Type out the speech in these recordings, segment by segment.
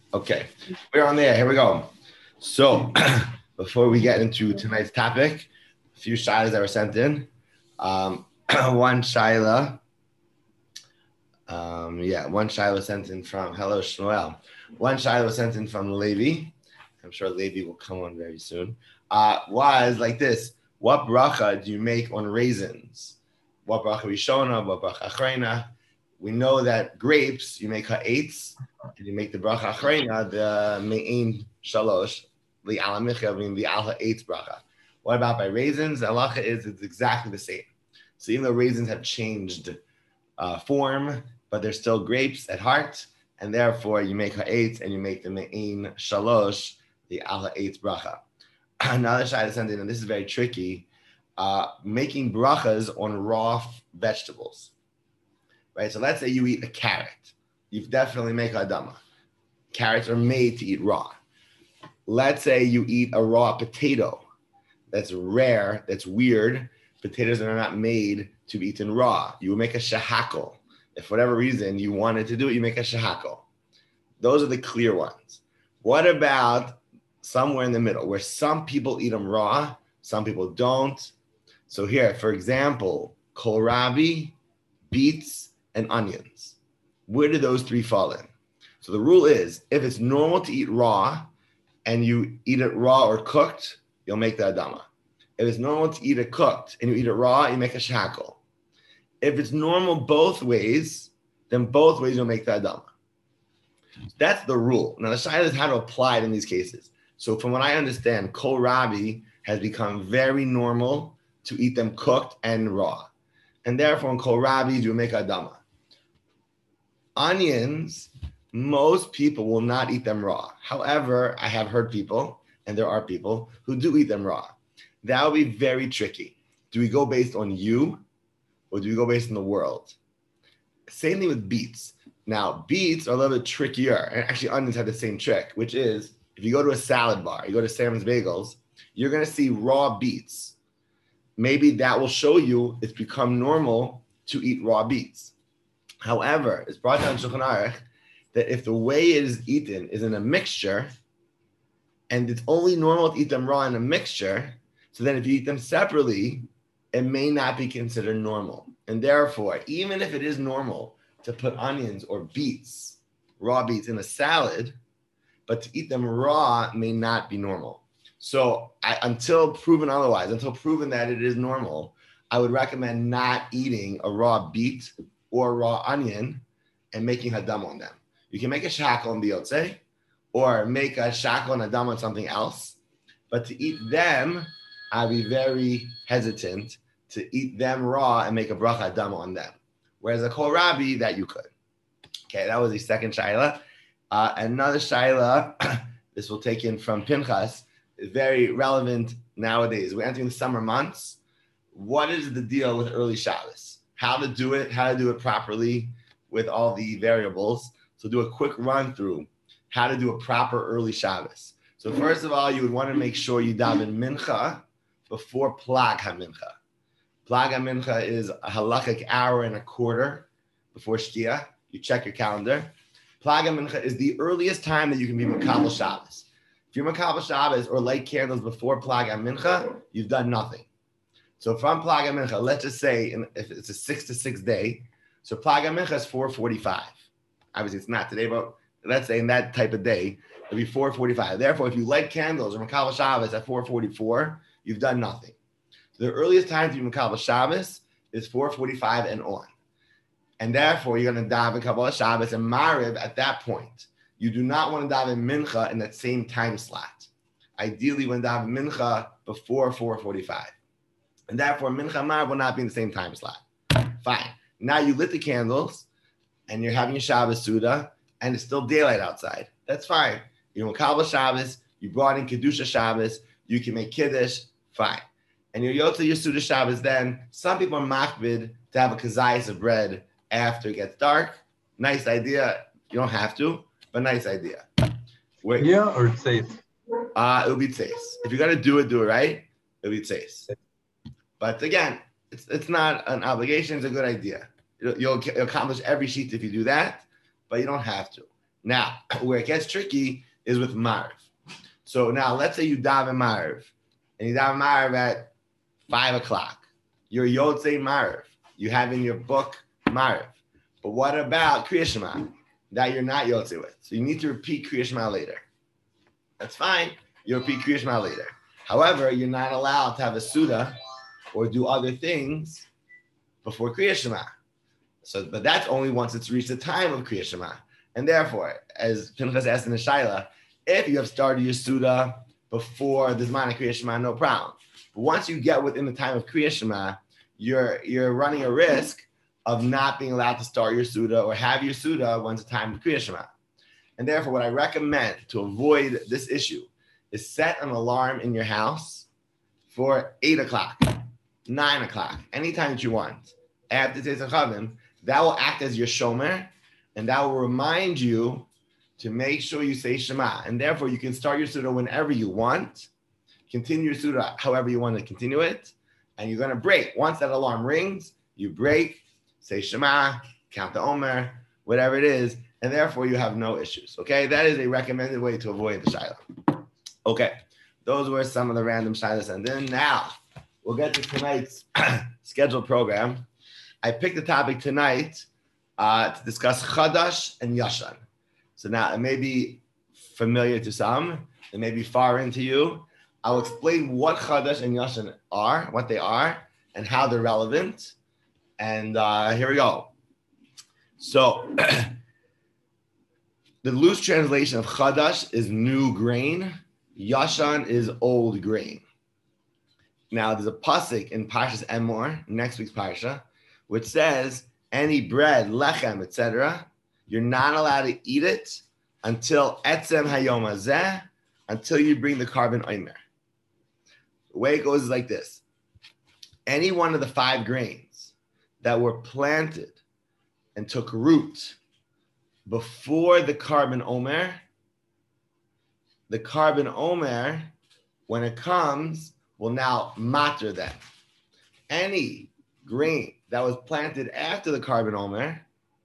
Okay, we're on there. Here we go. So, before we get into tonight's topic, a few shilas that were sent in. One shaila, one shaila sent in from Hello Shmuel. One shaila was sent in from Levi. I'm sure Levi will come on very soon. Was like this: what bracha do you make on raisins? What bracha rishona? What bracha achrona? We know that grapes you make ha'etz, and you make the bracha achrona, the me'in shalosh, the alamicha, I mean the al ha'etz bracha. What about by raisins? The halacha is it's exactly the same. So even though raisins have changed form, but they're still grapes at heart, and therefore you make ha'etz and you make the me'in shalosh, the al ha'etz bracha. Another shayla sent in, and this is very tricky, making brachas on raw vegetables. Right? So let's say you eat a carrot. You've definitely make adama. Carrots are made to eat raw. Let's say you eat a raw potato. That's rare, that's weird. Potatoes are not made to be eaten raw. You will make a shahakol. If for whatever reason you wanted to do it, you make a shahakol. Those are the clear ones. What about somewhere in the middle where some people eat them raw, some people don't? So here, for example, kohlrabi, beets, and onions. Where do those three fall in? So the rule is, if it's normal to eat raw and you eat it raw or cooked, you'll make the adama. If it's normal to eat it cooked and you eat it raw, you make a shakal. If it's normal both ways, then both ways you'll make the adama. That's the rule. Now the shayla is how to apply it in these cases. So from what I understand, kohlrabi has become very normal to eat them cooked and raw. And therefore in kohlrabi, you make adama. Onions, most people will not eat them raw. However, I have heard people, and there are people who do eat them raw. That would be very tricky. Do we go based on you or do we go based on the world? Same thing with beets. Now, beets are a little bit trickier. And actually, onions have the same trick, which is if you go to a salad bar, you go to Sam's Bagels, you're going to see raw beets. Maybe that will show you it's become normal to eat raw beets. However, it's brought down in Shulchan Aruch that if the way it is eaten is in a mixture, and it's only normal to eat them raw in a mixture, so then if you eat them separately, it may not be considered normal. And therefore, even if it is normal to put onions or beets, raw beets, in a salad, but to eat them raw may not be normal. So until proven otherwise, until proven that it is normal, I would recommend not eating a raw beet or raw onion and making hadam on them. You can make a shakal on biyotze or make a shakal and hadam on something else. But to eat them, I'd be very hesitant to eat them raw and make a bracha hadam on them. Whereas a kohlrabi, that you could. Okay, that was the second shaila. Another shaila, this will take in from Pinchas, is very relevant nowadays. We're entering the summer months. What is the deal with early Shabbos? How to do it properly with all the variables. So do a quick run through how to do a proper early Shabbos. So first of all, you would want to make sure you daven mincha before plag ha-mincha. Plag ha-mincha is a halakhic hour and a quarter before shkia. You check your calendar. Plag ha-mincha is the earliest time that you can be makabel Shabbos. If you're makabel Shabbos or light candles before plag ha-mincha, you've done nothing. So from Plag HaMincha, let's just say if it's a 6 to 6 day, so Plag HaMincha is 4:45. Obviously, it's not today, but let's say in that type of day, it'll be 4:45. Therefore, if you light candles or Makabel Shabbos at 4:44, you've done nothing. So the earliest time to be Makabel Shabbos is 4:45 and on. And therefore, you're going to daven Kabbalah Shabbos and Mariv at that point. You do not want to daven Mincha in that same time slot. Ideally, you want to daven Mincha before 4:45. And therefore, Mincha Mariv will not be in the same time slot. Fine. Now you lit the candles and you're having your Shabbos Suda and it's still daylight outside. That's fine. You're in Kabbalah Shabbos, you brought in Kedusha Shabbos, you can make Kiddush, fine. And you're Yotze your Suda Shabbos then. Some people are makbid to have a kazayas of bread after it gets dark. Nice idea. You don't have to, but nice idea. Yeah, or safe? It'll be tzeis. If you're going to do it right. It'll be tzeis. But again, it's not an obligation. It's a good idea. You'll accomplish every sheet if you do that, but you don't have to. Now, where it gets tricky is with Marv. So now let's say you daven Marv, and you daven Marv at 5 o'clock. You're Yotzei Marv. You have in your book Marv. But what about Kriya Shema that you're not Yotzei with? So you need to repeat Kriya Shema later. That's fine. You repeat Kriya Shema later. However, you're not allowed to have a Suda or do other things before Kriya Shema. So, but that's only once it's reached the time of Kriya Shema. And therefore, as Pinchas asked in the Shaila, if you have started your Suda before the Zman of Kriya Shema, no problem. But once you get within the time of Kriya Shema, you're running a risk of not being allowed to start your Suda or have your Suda once the time of Kriya Shema. And therefore, what I recommend to avoid this issue is set an alarm in your house for 8 o'clock, 9 o'clock, anytime that you want. After Tzeitzei Chavim, that will act as your shomer, and that will remind you to make sure you say Shema. And therefore, you can start your Suda whenever you want, continue your Suda however you want to continue it, and you're going to break. Once that alarm rings, you break, say Shema, count the Omer, whatever it is, and therefore you have no issues. Okay, that is a recommended way to avoid the Shaila. Okay, those were some of the random Shailas. And then now we'll get to tonight's scheduled program. I picked the topic tonight to discuss Chadash and Yashan. So now it may be familiar to some, it may be foreign to you. I'll explain what Chadash and Yashan are, what they are, and how they're relevant. And here we go. So the loose translation of Chadash is new grain. Yashan is old grain. Now there's a pasuk in Parshas Emor, next week's parsha, which says any bread, lechem, etc., you're not allowed to eat it until etzem hayom hazeh, until you bring the carbon omer. The way it goes is like this. Any one of the 5 grains that were planted and took root before the carbon omer, when it comes, will now matter them. Any grain that was planted after the carbon omer,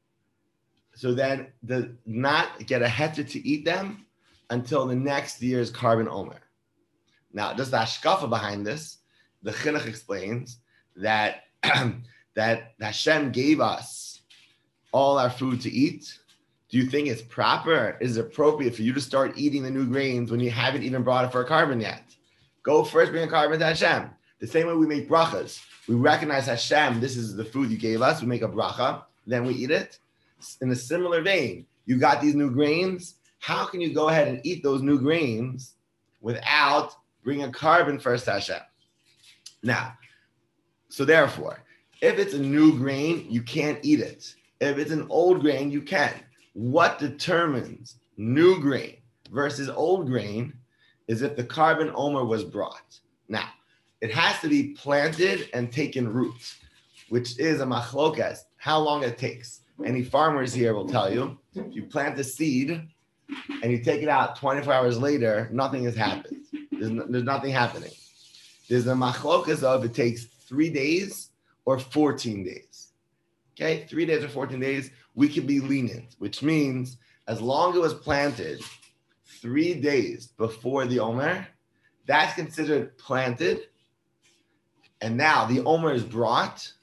so then does not get a heter to eat them until the next year's carbon omer. Now, just the hashkafa behind this, the Chinuch explains that that Hashem gave us all our food to eat. Do you think it's proper? Is it appropriate for you to start eating the new grains when you haven't even brought it for a carbon yet? Go first, bring a carbon to Hashem. The same way we make brachas. We recognize Hashem, this is the food you gave us. We make a bracha, then we eat it. In a similar vein, you got these new grains. How can you go ahead and eat those new grains without bringing a carbon first to Hashem? Now, so therefore, if it's a new grain, you can't eat it. If it's an old grain, you can. What determines new grain versus old grain is if the carbon omer was brought. Now, it has to be planted and taken root, which is a machlokas, how long it takes. Any farmers here will tell you, if you plant a seed and you take it out 24 hours later, nothing has happened. There's nothing happening. There's a machlokas of it takes 3 days or 14 days. Okay, 3 days or 14 days, we can be lenient, which means as long as it was planted 3 days before the Omer, that's considered planted. And now the Omer is brought.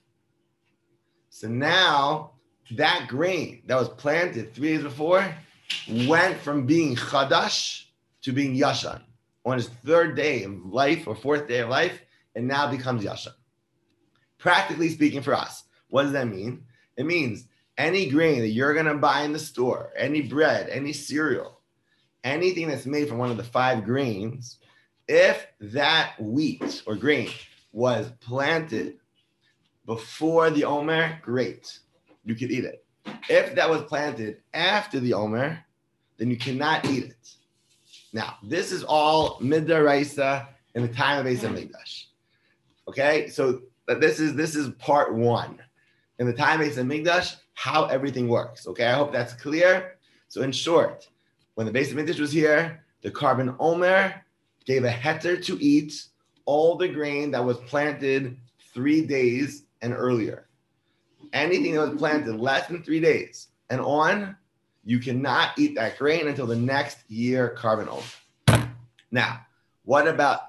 So now that grain that was planted 3 days before went from being Chadash to being Yashan. On his 3rd day of life or 4th day of life, and now becomes Yashan. Practically speaking for us, what does that mean? It means any grain that you're going to buy in the store, any bread, any cereal, anything that's made from one of the 5 grains, if that wheat or grain was planted before the Omer, great. You could eat it. If that was planted after the Omer, then you cannot eat it. Now, this is all midaraisa in the time of Beis Hamikdash. Okay, so this is part 1. In the time of Beis Hamikdash, how everything works. Okay, I hope that's clear. So in short, when the Beis Hamikdash was here, the carbon omer gave a heter to eat all the grain that was planted 3 days and earlier. Anything that was planted less than 3 days and on, You cannot eat that grain until the next year Carbon Omer. Now, what about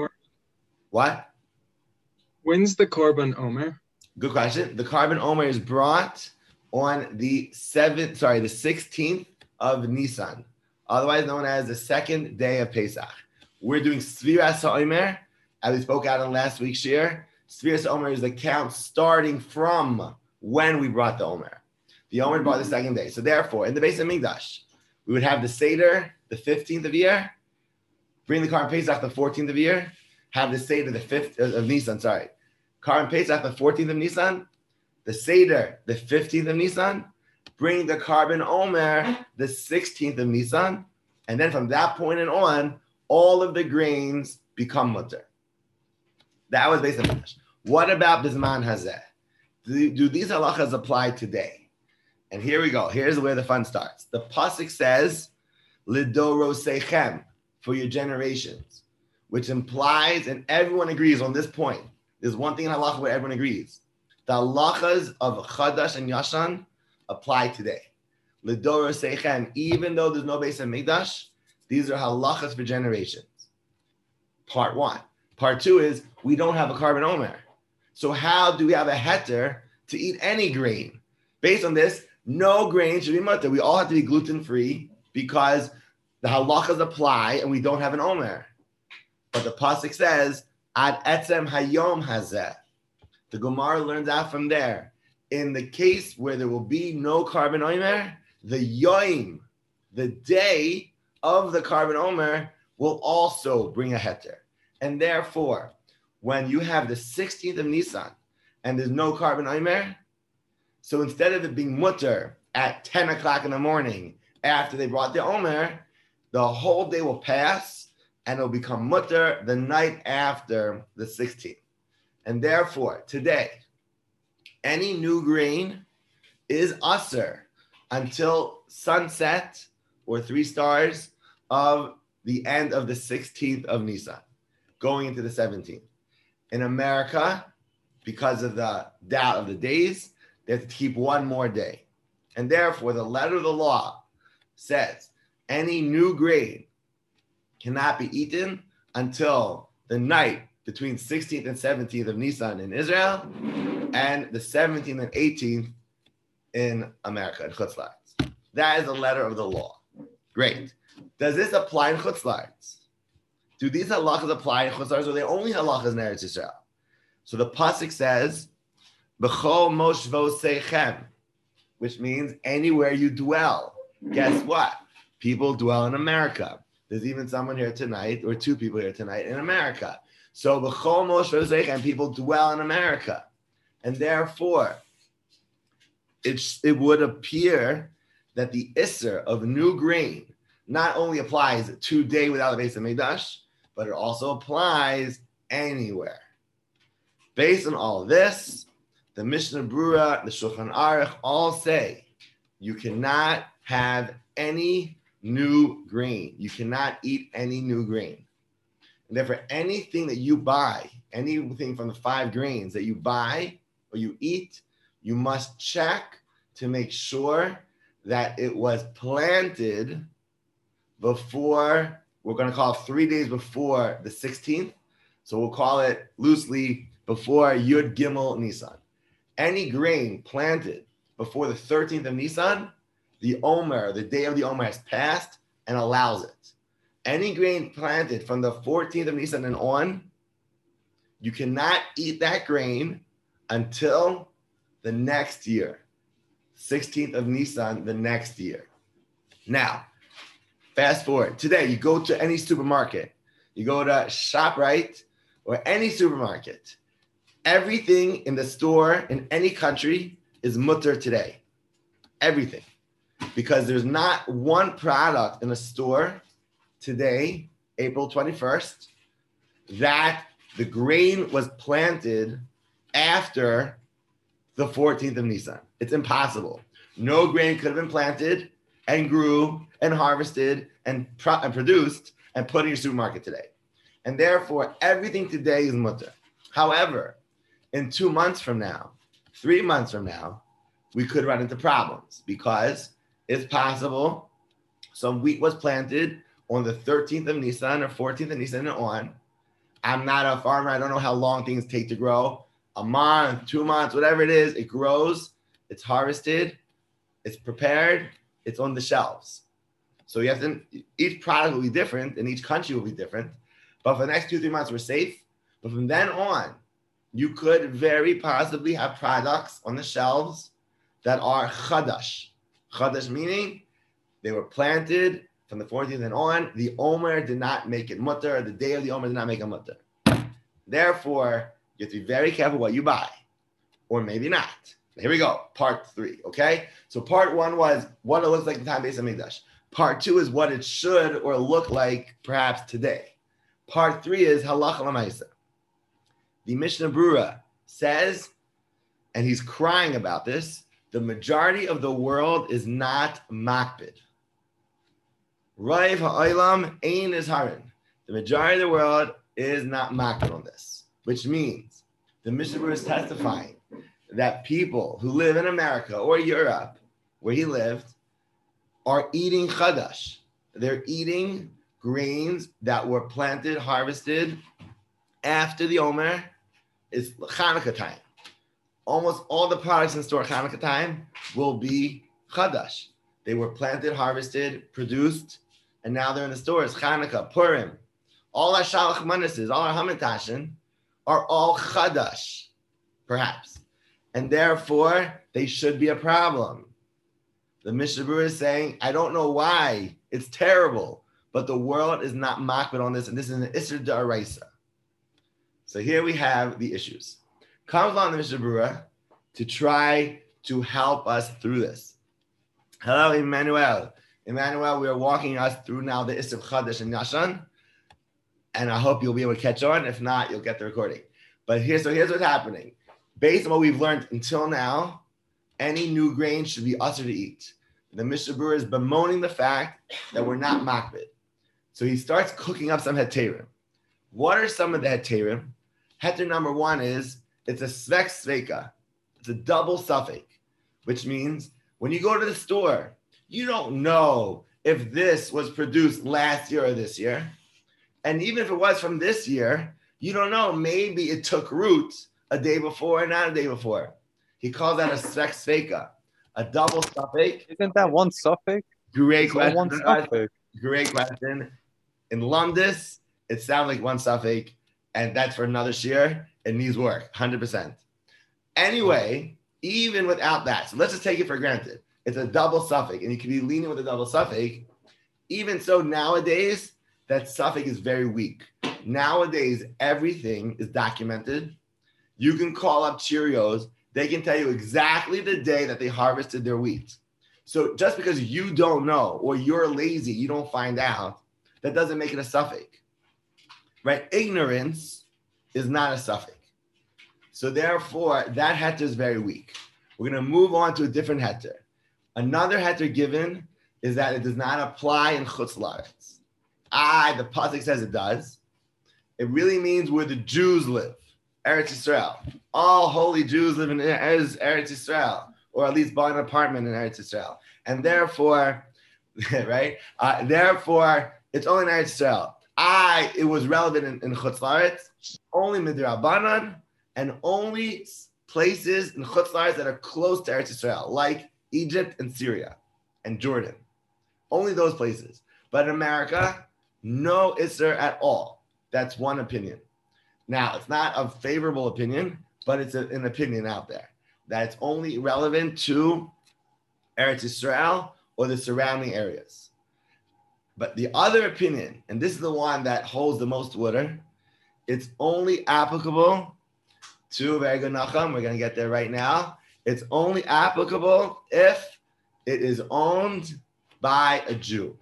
what? When's the Carbon Omer? Good question. The Carbon Omer is brought on the 16th of Nisan, otherwise known as the second day of Pesach. We're doing Sfiras HaOmer, as we spoke out in last week's shir. Sfiras HaOmer is the count starting from when we brought the Omer. The Omer brought the second day. So therefore, in the Beis HaMikdash, we would have the Seder the 15th of year, bring the Carbon Pesach the 14th of year, have the Seder the 5th of Nisan, Carbon Pesach the 14th of Nisan, the Seder the 15th of Nisan, bring the Carbon Omer the 16th of Nisan, and then from that point on, all of the grains become mutter. That was Beis HaMikdash. What about Bisman Hazeh? Do these halachas apply today? And here we go. Here's where the fun starts. The pasuk says, "Lidorosechem," for your generations, which implies, and everyone agrees on this point. There's one thing in halacha where everyone agrees: the halachas of Chadash and Yashan apply today. Lidorosechem, even though there's no Beis HaMikdash, these are halachas for generations. Part one. Part two is we don't have a Carbon Omer. So how do we have a heter to eat any grain? Based on this, no grain should be mutter. We all have to be gluten-free because the halachas apply and we don't have an Omer. But the pasuk says, ad etzem hayom hazeh. The Gemara learns out from there. In the case where there will be no Carbon Omer, the yoim, the day of the Carbon Omer, will also bring a heter. And therefore, when you have the 16th of Nisan and there's no Carbon Omer, so instead of it being mutter at 10 o'clock in the morning after they brought the Omer, the whole day will pass and it'll become mutter the night after the 16th. And therefore, today, any new grain is usher until sunset or 3 stars of the end of the 16th of Nisan, going into the 17th. In America, because of the doubt of the days, they have to keep one more day. And therefore, the letter of the law says any new grain cannot be eaten until the night between 16th and 17th of Nisan in Israel and the 17th and 18th in America, in Chutz La'aretz. That is the letter of the law. Great. Does this apply in Chutz La'aretz? Do these halachas apply in Chutz La'aretz, or are they only halachas in Eretz Yisrael? So the pasuk says, "B'chol moshvosechem," which means anywhere you dwell. Guess what? People dwell in America. There's even someone here tonight, or 2 people here tonight in America. So b'chol moshvosechem, people dwell in America, and therefore, it would appear that the isser of new grain not only applies today without the Beis HaMikdash, but it also applies anywhere. Based on all of this, the Mishnah Brura, the Shulchan Aruch all say you cannot have any new grain. You cannot eat any new grain. And therefore, anything that you buy, anything from the 5 grains that you buy or you eat, you must check to make sure that it was planted before, we're going to call it 3 days before the 16th. So we'll call it loosely before Yud Gimel Nisan. Any grain planted before the 13th of Nisan, the Omer, the day of the Omer has passed and allows it. Any grain planted from the 14th of Nisan and on, you cannot eat that grain until the next year, 16th of Nisan, the next year. Now, fast forward. Today, you go to any supermarket, you go to ShopRite or any supermarket, everything in the store in any country is mutter today. Everything. Because there's not one product in a store today, April 21st, that the grain was planted after the 14th of Nisan. It's impossible. No grain could have been planted and grew and harvested and produced and put in your supermarket today. And therefore, everything today is mutter. However, in 2 months from now, 3 months from now, we could run into problems because It's possible some wheat was planted on the 13th of Nisan or 14th of Nisan and on. I'm not a farmer. I don't know how long things take to grow. A month, 2 months, whatever it is, it grows, it's harvested, it's prepared, it's on the shelves. So you have to, each product will be different and each country will be different. But for the next 2-3 months, we're safe. But from then on, you could very possibly have products on the shelves that are chadash. Chadash meaning they were planted from the 14th and on. The Omer did not make it mutter. The day of the Omer did not make it mutter. Therefore, you have to be very careful what you buy, or maybe not. Here we go, part 3, okay? So part 1 was what it looks like in the time Beis Hamikdash. Part 2 is what it should or look like perhaps today. Part 3 is halacha l'maisa. The Mishnah Brura says, and he's crying about this, the majority of the world is not makbid. Raiv ha'olam ein izharin. The majority of the world is not makbid on this, which means the Mishnah Brura is testifying that people who live in America or Europe, where he lived, are eating chadash. They're eating grains that were planted, harvested after the Omer is Chanukah time. Almost all the products in store Chanukah time will be chadash. They were planted, harvested, produced, and now they're in the stores. Chanukah, Purim, all our shalach manisses, all our hamantashen are all chadash, perhaps. And therefore, they should be a problem. The Mishnah Brura is saying, I don't know why. It's terrible. But the world is not makbid on this, and this is an Isser D'Oraisa. So here we have the issues. Comes along the Mishnah Brura to try to help us through this. Hello, Emmanuel. Emmanuel, we are walking us through now the Isser Chadash and Yashan, and I hope you'll be able to catch on. If not, you'll get the recording. But here's what's happening. Based on what we've learned until now, any new grain should be usher to eat. The Mishnah Brura is bemoaning the fact that we're not makbid. So he starts cooking up some heterim. What are some of the heterim? Heter number 1 is it's a svek sveka. It's a double suffix, which means when you go to the store, you don't know if this was produced last year or this year. And even if it was from this year, you don't know. Maybe it took root a day before, not a day before. He calls that a svek sveka, a double suffix. Isn't that one suffix? Great question. One suffix. Great question. In Lumdis, it sounds like one suffix, and that's for another shear. It needs work, 100%. Anyway, even without that, so let's just take it for granted. It's a double suffix, and you can be leaning with a double suffix. Even so, nowadays, that suffix is very weak. Nowadays, everything is documented. You can call up Cheerios. They can tell you exactly the day that they harvested their wheat. So just because you don't know or you're lazy, you don't find out, that doesn't make it a suffix, right? Ignorance is not a suffix. So therefore, that heter is very weak. We're going to move on to a different heter. Another heter given is that it does not apply in Chutz La'aretz. The pasuk says it does. It really means where the Jews live, Eretz Yisrael. All holy Jews live in Eretz Yisrael, or at least buy an apartment in Eretz Yisrael. And therefore, right? Therefore, it's only in Eretz Yisrael. It was relevant in Chutz La'aretz, only Midrabanan, and only places in Chutz La'aretz that are close to Eretz Yisrael, like Egypt and Syria and Jordan. Only those places. But in America, no Isser at all. That's one opinion. Now, it's not a favorable opinion, but it's an opinion out there that it's only relevant to Eretz Yisrael or the surrounding areas. But the other opinion, and this is the one that holds the most water, it's only applicable to, very good Nachum, we're going to get there right now. It's only applicable if it is owned by a Jew.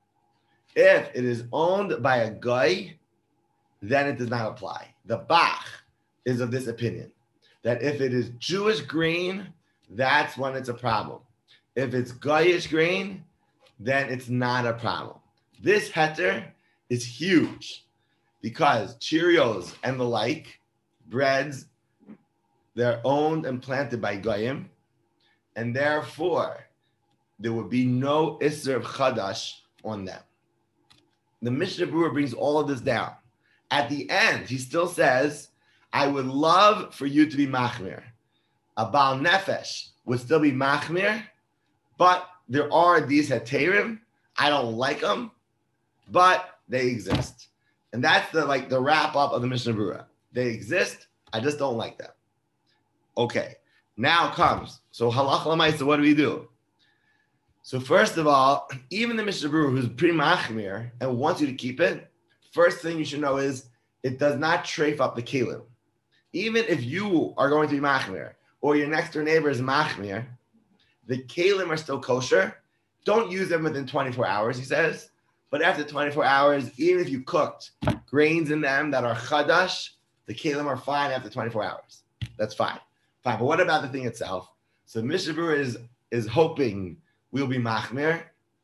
If it is owned by a guy, then it does not apply. The Bach is of this opinion, that if it is Jewish grain, that's when it's a problem. If it's Goyish grain, then it's not a problem. This heter is huge because Cheerios and the like, breads, they're owned and planted by Goyim, and therefore, there would be no Isser of Chadash on them. The Mishnah Berurah brings all of this down. At the end, he still says, I would love for you to be Machmir. A Baal Nefesh would still be Machmir, but there are these Heterim. I don't like them, but they exist. And that's the wrap up of the Mishnah Berurah. They exist, I just don't like them. Okay, now comes, so Halach L'maisa, what do we do? So first of all, even the Mishnah Berurah, who's pretty machmir and wants you to keep it, first thing you should know is it does not treif up the kelim. Even if you are going to be machmir or your next door neighbor is machmir, the kelim are still kosher. Don't use them within 24 hours, he says. But after 24 hours, even if you cooked grains in them that are chadash, the kelim are fine after 24 hours. That's fine. Fine. But what about the thing itself? So Mishnah Berurah is hoping we'll be machmir.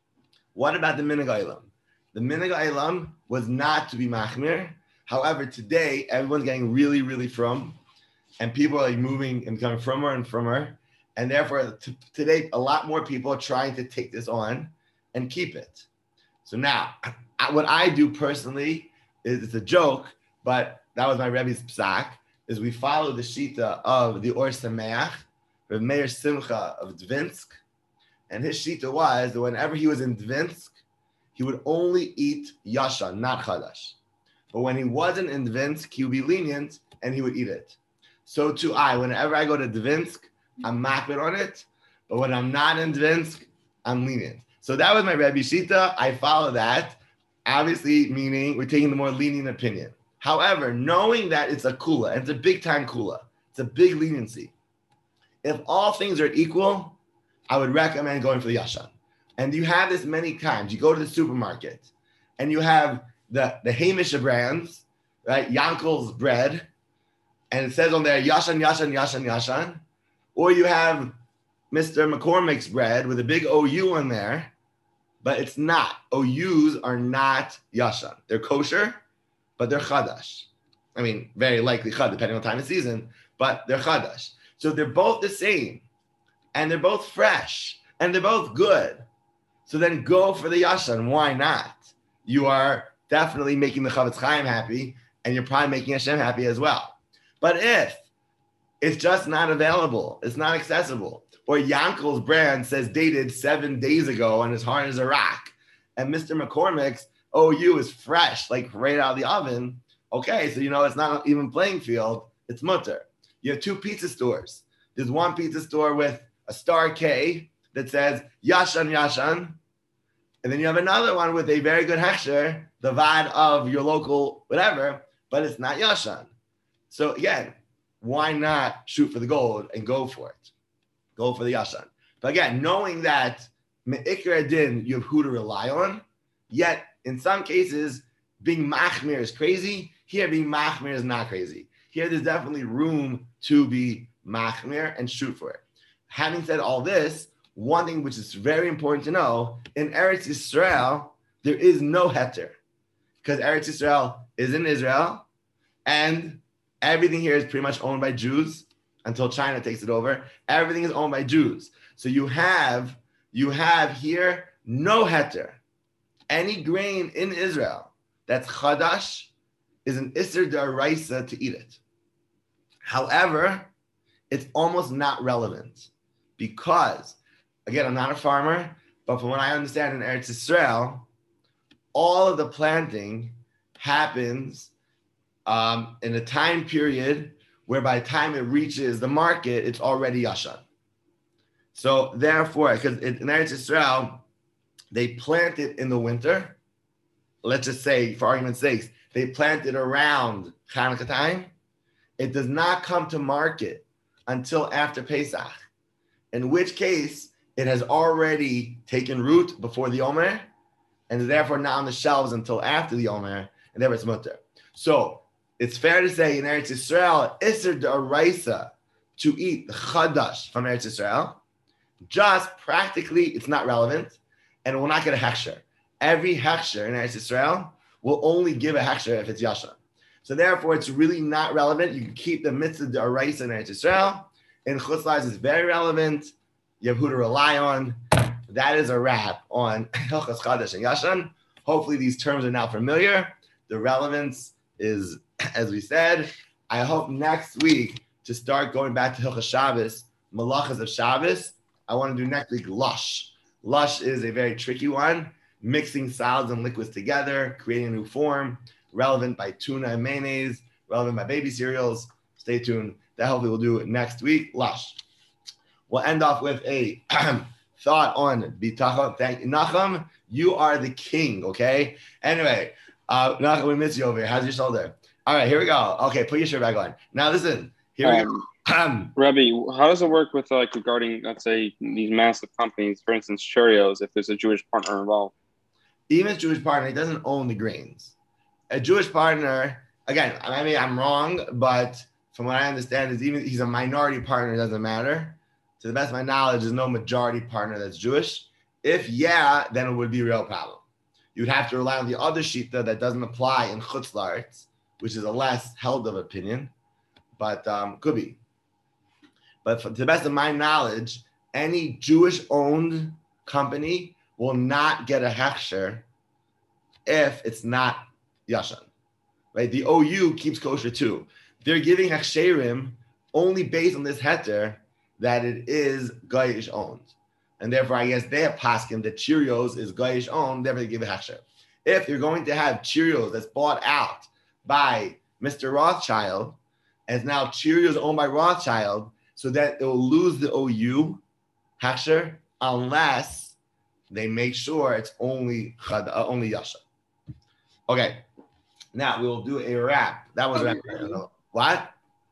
What about the minhag olam? The minhag olam was not to be machmir. However, today everyone's getting really, really from, and people are moving and becoming firmer and firmer, and therefore today a lot more people are trying to take this on and keep it. So now, what I do personally is, it's a joke, but that was my Rebbe's psak, is we follow the shita of the Or Sameach, Reb Meir Simcha of Dvinsk. And his shita was that whenever he was in Dvinsk, he would only eat yashan, not chadash. But when he wasn't in Dvinsk, he would be lenient and he would eat it. So too whenever I go to Dvinsk, I'm makbid on it. But when I'm not in Dvinsk, I'm lenient. So that was my Rebbe shita. I follow that. Obviously, meaning we're taking the more lenient opinion. However, knowing that it's a kula, and it's a big time kula, it's a big leniency. If all things are equal, I would recommend going for the yashan. And you have this many times. You go to the supermarket and you have the Hamish brands, right? Yankel's bread, and it says on there yashan, yashan, yashan, yashan. Or you have Mr. McCormick's bread with a big OU on there, but it's not. OUs are not yashan. They're kosher, but they're chadash. I mean, very likely chadash, depending on time of season, but they're chadash. So they're both the same. And they're both fresh, and they're both good. So then go for the yashan. Why not? You are definitely making the Chavetz Chaim happy, and you're probably making Hashem happy as well. But if it's just not available, it's not accessible, or Yankel's brand says dated 7 days ago and is hard as a rock, and Mr. McCormick's OU is fresh, like right out of the oven, okay, so it's not even playing field, it's mutter. You have two pizza stores. There's one pizza store with a star K that says Yashan Yashan. And then you have another one with a very good hechsher, the vad of your local whatever, but it's not Yashan. So again, why not shoot for the gold and go for it? Go for the Yashan. But again, knowing that Me'ikar Adin, you have who to rely on, yet in some cases, being machmir is crazy. Here, being machmir is not crazy. Here, there's definitely room to be machmir and shoot for it. Having said all this, one thing which is very important to know, in Eretz Yisrael, there is no heter. Because Eretz Yisrael is in Israel, and everything here is pretty much owned by Jews until China takes it over. Everything is owned by Jews. So you have here no heter. Any grain in Israel that's chadash is an isser d'oraisa to eat it. However, it's almost not relevant. Because, again, I'm not a farmer, but from what I understand in Eretz Yisrael, all of the planting happens in a time period where by the time it reaches the market, it's already yashan. So therefore, because in Eretz Yisrael, they plant it in the winter. Let's just say, for argument's sake, they plant it around Hanukkah time. It does not come to market until after Pesach. In which case, it has already taken root before the Omer, and is therefore not on the shelves until after the Omer, and therefore it's mutter. So it's fair to say in Eretz Yisrael, Isser d'oraisa to eat the chadash from Eretz Yisrael. Just practically, it's not relevant, and it will not get a hechsher. Every hechsher in Eretz Yisrael will only give a hechsher if it's yashan. So therefore, it's really not relevant. You can keep the mitzvah d'oraisa in Eretz Yisrael. In Chutz La'aretz, it's very relevant. You have who to rely on. that is a wrap on Hilchos Chadash and Yashan. Hopefully these terms are now familiar. The relevance is, as we said, I hope next week to start going back to Hilchos Shabbos, Malachas of Shabbos. I want to do next week Lush. Lush is a very tricky one, mixing solids and liquids together, creating a new form, relevant by tuna and mayonnaise, relevant by baby cereals. Stay tuned. That hopefully we'll do next week, Lush. We'll end off with a thought on bitachon. Thank you, Nachum. You are the king, okay? Anyway, Nachum, we miss you over here. How's your shoulder? All right, here we go. Okay, put your shirt back on. Now listen, here we go. Rabbi, how does it work with regarding, let's say, these massive companies, for instance, Cheerios, if there's a Jewish partner involved? Even a Jewish partner, he doesn't own the grains. A Jewish partner, again, I mean, I'm wrong, but from what I understand, is even he's a minority partner, it doesn't matter. To the best of my knowledge, there's no majority partner that's Jewish. If yeah, then it would be a real problem. You'd have to rely on the other shita that doesn't apply in Chutz La'aretz, which is a less held of opinion, but could be. But to the best of my knowledge, any Jewish-owned company will not get a hechsher if it's not Yashan, right? The OU keeps kosher too. They're giving hechsherim only based on this heter that it is Goyish owned. And therefore, I guess they have paskin that Cheerios is Goyish owned, therefore they give a hechsher. If you're going to have Cheerios that's bought out by Mr. Rothschild, and it's now Cheerios owned by Rothschild, so that it will lose the OU hechsher unless they make sure it's only Yasha. Okay, now we will do a wrap. That was wrap. What?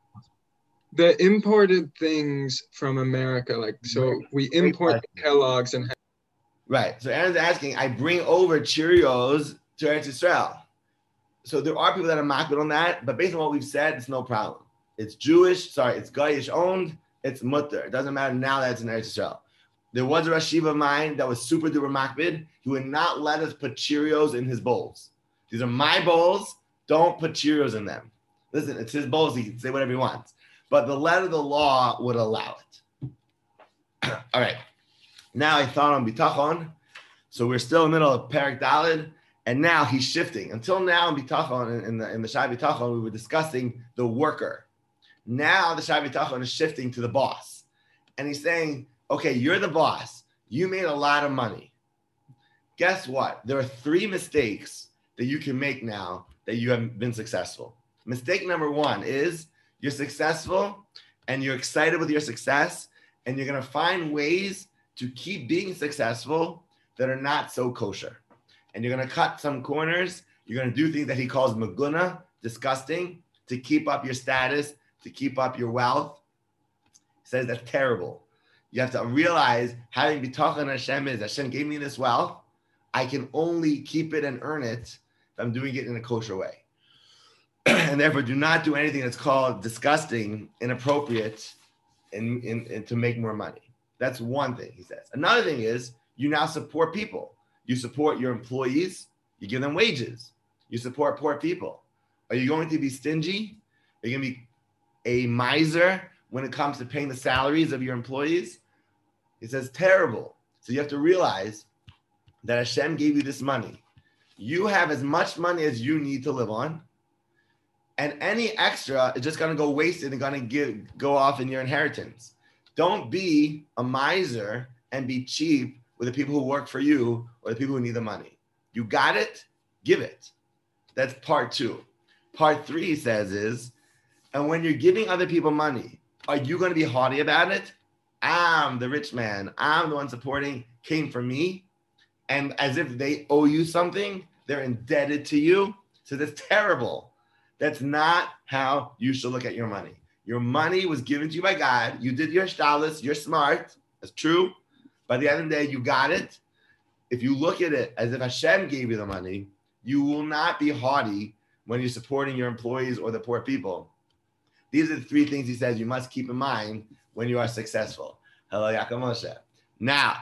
The imported things from America, so we import Kellogg's and. Right. So Aaron's asking, I bring over Cheerios to Eretz Yisrael. So there are people that are makbid on that, but based on what we've said, it's no problem. It's Jewish, it's Goyish owned, it's mutter. It doesn't matter now that it's in Eretz Yisrael. There was a Rashiva of mine that was super duper makbid. He would not let us put Cheerios in his bowls. These are my bowls. Don't put Cheerios in them. Listen, it's his bowls. He can say whatever he wants. But the letter of the law would allow it. All right. Now I thought on bitachon. So we're still in the middle of Perek Daled. And now he's shifting. Until now in bitachon, in the Shai Bitachon, we were discussing the worker. Now the Shai Bitachon is shifting to the boss. And he's saying, okay, you're the boss. You made a lot of money. Guess what? There are 3 mistakes that you can make now that you have been successful. Mistake number 1 is you're successful and you're excited with your success and you're going to find ways to keep being successful that are not so kosher. And you're going to cut some corners. You're going to do things that he calls maguna, disgusting, to keep up your status, to keep up your wealth. He says that's terrible. You have to realize having bitachon Hashem is Hashem gave me this wealth. I can only keep it and earn it if I'm doing it in a kosher way. And therefore, do not do anything that's called disgusting, inappropriate, and to make more money. That's one thing, he says. Another thing is you now support people. You support your employees. You give them wages. You support poor people. Are you going to be stingy? Are you going to be a miser when it comes to paying the salaries of your employees? He says, terrible. So you have to realize that Hashem gave you this money. You have as much money as you need to live on. And any extra is just going to go wasted and going to go off in your inheritance. Don't be a miser and be cheap with the people who work for you or the people who need the money. You got it, give it. That's part 2. Part 3, he says, is, and when you're giving other people money, are you going to be haughty about it? I'm the rich man. I'm the one supporting, came for me. And as if they owe you something, they're indebted to you. So that's terrible. That's not how you should look at your money. Your money was given to you by God. You did your shtalis. You're smart. That's true. By the end of the day, you got it. If you look at it as if Hashem gave you the money, you will not be haughty when you're supporting your employees or the poor people. These are the 3 things he says you must keep in mind when you are successful. Hello, Yaakov Moshe. Now,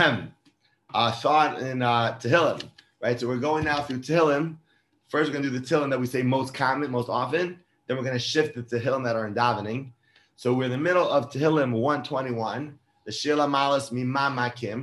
thought in Tehillim, right? So we're going now through Tehillim. First, we're going to do the Tehillim that we say most common, most often. Then we're going to shift to Tehillim that are in davening. So we're in the middle of Tehillim 121, the Shir Malas Mimam Makim.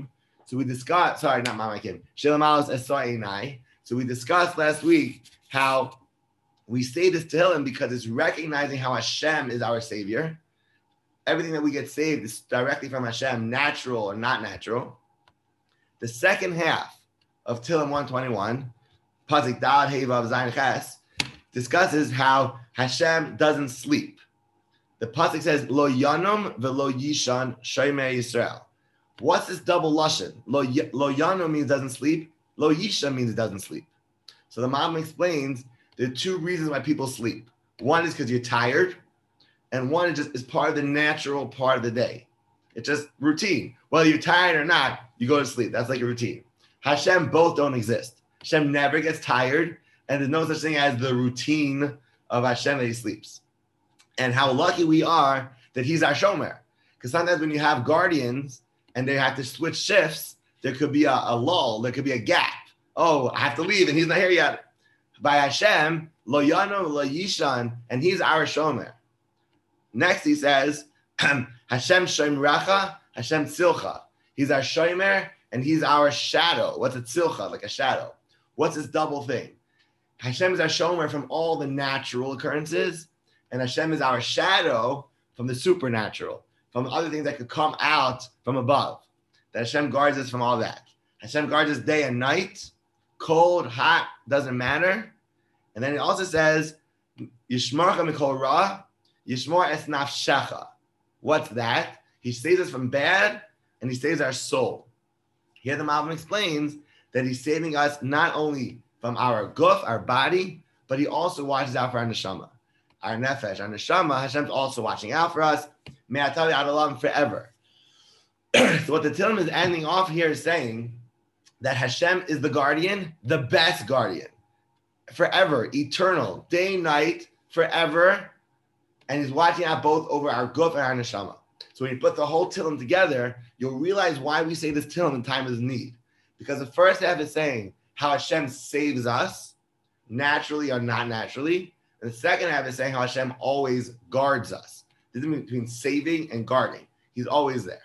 So we discussed, sorry, not Mamakim, Shilamalos Esoinai. So we discussed last week how we say this Tehillim because it's recognizing how Hashem is our savior. Everything that we get saved is directly from Hashem, natural or not natural. The second half of Tehillim 121, Pasuk Dal Hey Vav Zayin Ches, discusses how Hashem doesn't sleep. The pasuk says, "Lo yanum v'lo yishan shomer Yisrael." What's this double lashon? Lo yanum means doesn't sleep. Lo yishan means it doesn't sleep. So the Mom explains there are two reasons why people sleep. One is because you're tired, and one is part of the natural part of the day. It's just routine. Whether you're tired or not, you go to sleep. That's like a routine. Hashem both don't exist. Hashem never gets tired, and there's no such thing as the routine of Hashem that he sleeps. And how lucky we are that he's our shomer. Because sometimes when you have guardians and they have to switch shifts, there could be a lull, there could be a gap. Oh, I have to leave and he's not here yet. By Hashem, lo yano, lo yishan, and he's our shomer. Next he says, Hashem shomracha, Hashem tzilcha. He's our shomer and he's our shadow. What's a tzilcha? Like a shadow. What's this double thing? Hashem is our shomer from all the natural occurrences, and Hashem is our shadow from the supernatural, from other things that could come out from above. That Hashem guards us from all that. Hashem guards us day and night, cold, hot, doesn't matter. And then it also says, Yishmarcha mikol ra, Yishmor es nafshecha. What's that? He saves us from bad, and he saves our soul. Here the Malbim explains that he's saving us not only from our guf, our body, but he also watches out for our neshama. Our nefesh, our neshama, Hashem's also watching out for us. May I tell you, I love him forever. So what the Tehillim is ending off here is saying that Hashem is the guardian, the best guardian, forever, eternal, day, night, forever, and he's watching out both over our guf and our neshama. So when you put the whole Tehillim together, you'll realize why we say this Tehillim in time of need. Because the first half is saying how Hashem saves us, naturally or not naturally. And the second half is saying how Hashem always guards us. There's a difference between saving and guarding. He's always there.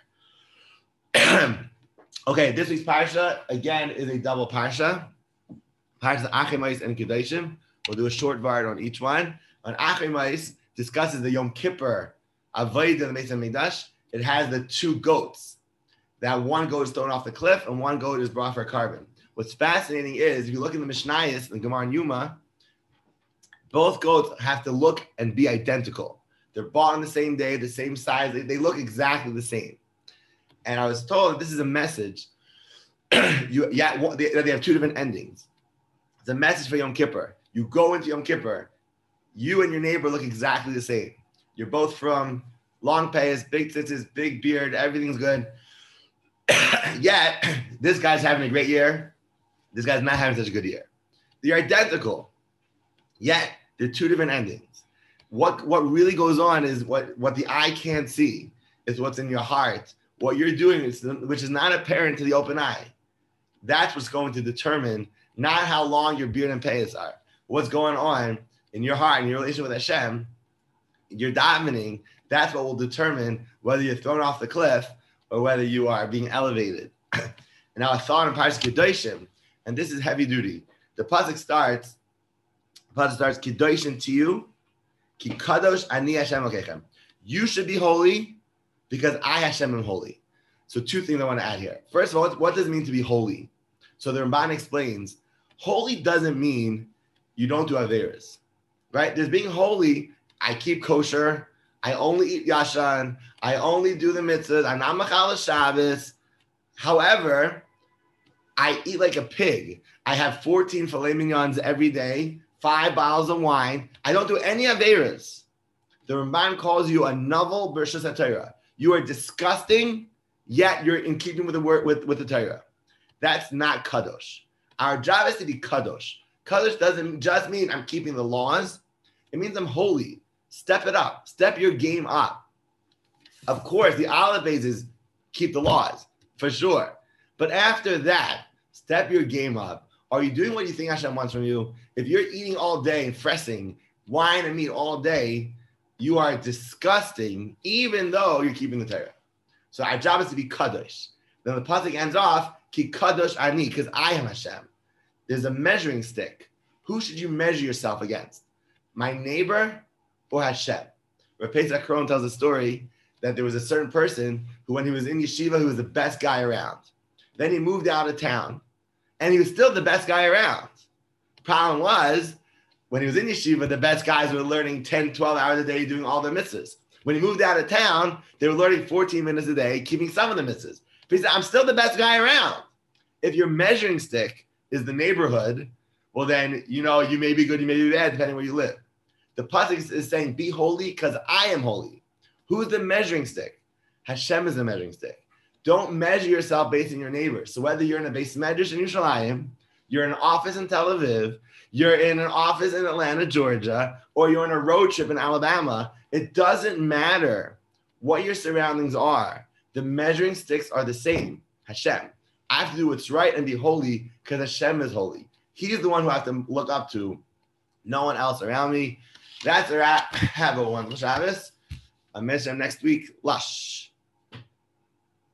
Okay, this week's parsha, again, is a double parsha. Parsha Achimais and Kedoshim. We'll do a short vart on each one. On Achimais, discusses the Yom Kippur, Avodah the Beis HaMikdash. It has the two goats. That one goat is thrown off the cliff and one goat is brought for a carbon. What's fascinating is, if you look in the Mishnayos, the Gemara and Yuma, both goats have to look and be identical. They're bought on the same day, the same size. They look exactly the same. And I was told this is a message. They have two different endings. It's a message for Yom Kippur. You go into Yom Kippur, you and your neighbor look exactly the same. You're both from long payas, big tzitzis, big beard, everything's good. Yet, this guy's having a great year. This guy's not having such a good year. They're identical. Yet, they're two different endings. What really goes on is what the eye can't see is what's in your heart. What you're doing, which is not apparent to the open eye. That's what's going to determine not how long your beard and payas are. What's going on in your heart and your relationship with Hashem, your davening, that's what will determine whether you're thrown off the cliff or whether you are being elevated. And now a thought in Parashat Kedoshim, and this is heavy duty. The pasuk starts, Kedoshim to you, Ki kadosh ani Hashem Elokechem. You should be holy because I, Hashem, am holy. So two things I want to add here. First of all, what does it mean to be holy? So the Ramban explains, holy doesn't mean you don't do averas, right? There's being holy, I keep kosher, I only eat yashan, I only do the mitzvahs, I'm not machal Shabbos. However, I eat like a pig. I have 14 filet mignons every day, 5 bottles of wine. I don't do any averas. The Ramban calls you a novel b'rshus HaTorah. You are disgusting, yet you're in keeping with the word with the Torah. That's not kadosh. Our job is to be kadosh. Kadosh doesn't just mean I'm keeping the laws. It means I'm holy. Step it up. Step your game up. Of course, the olive base is keep the laws, for sure. But after that, step your game up. Are you doing what you think Hashem wants from you? If you're eating all day and fressing wine and meat all day, you are disgusting, even though you're keeping the Torah. So our job is to be kadosh. Then the pasuk ends off, Ki kadosh ani, because I am Hashem. There's a measuring stick. Who should you measure yourself against? My neighbor or Hashem? Rav Pesach Krohn tells a story that there was a certain person who, when he was in yeshiva, he was the best guy around. Then he moved out of town, and he was still the best guy around. Problem was, when he was in yeshiva, the best guys were learning 10, 12 hours a day, doing all their mitzvahs. When he moved out of town, they were learning 14 minutes a day, keeping some of the mitzvahs. But he said, I'm still the best guy around. If your measuring stick is the neighborhood, well then, you may be good, you may be bad, depending where you live. The pasuk is saying, be holy because I am holy. Who's the measuring stick? Hashem is the measuring stick. Don't measure yourself based on your neighbors. So whether you're in a base medrash in Yerushalayim, you're in an office in Tel Aviv, you're in an office in Atlanta, Georgia, or you're on a road trip in Alabama, it doesn't matter what your surroundings are. The measuring sticks are the same. Hashem. I have to do what's right and be holy because Hashem is holy. He's the one who I have to look up to. No one else around me. That's a wrap. Have a wonderful Shabbos. I'll miss you next week. Lush.